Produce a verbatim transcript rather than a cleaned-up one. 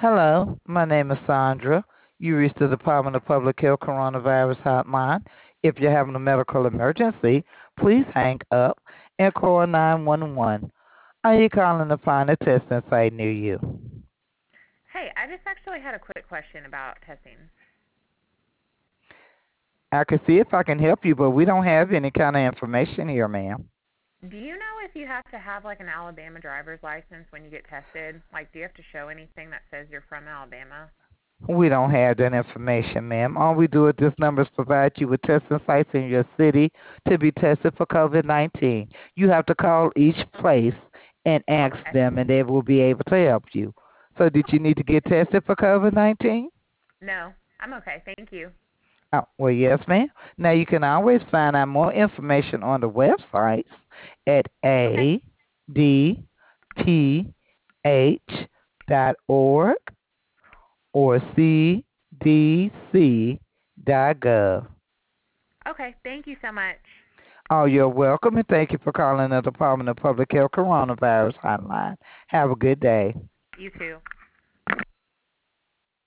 Hello, my name is Sandra. You reached the Department of Public Health Coronavirus Hotline. If you're having a medical emergency, please hang up and call nine one one. Are you calling to find a testing site near you? Hey, I just actually had a quick question about testing. I can see if I can help you, but we don't have any kind of information here, ma'am. Do you know if you have to have like an Alabama driver's license when you get tested? Like, do you have to show anything that says you're from Alabama? We don't have that information, ma'am. All we do at this number is provide you with testing sites in your city to be tested for COVID nineteen. You have to call each place and ask Okay. them, and they will be able to help you. So, did you need to get tested for COVID nineteen? No, I'm okay. Thank you. Oh, well, yes, ma'am. Now, you can always find out more information on the websites at Okay. a d p h dot org or c d c dot gov. Okay. Thank you so much. Oh, you're welcome, and thank you for calling the Department of Public Health Coronavirus Hotline. Have a good day. You too.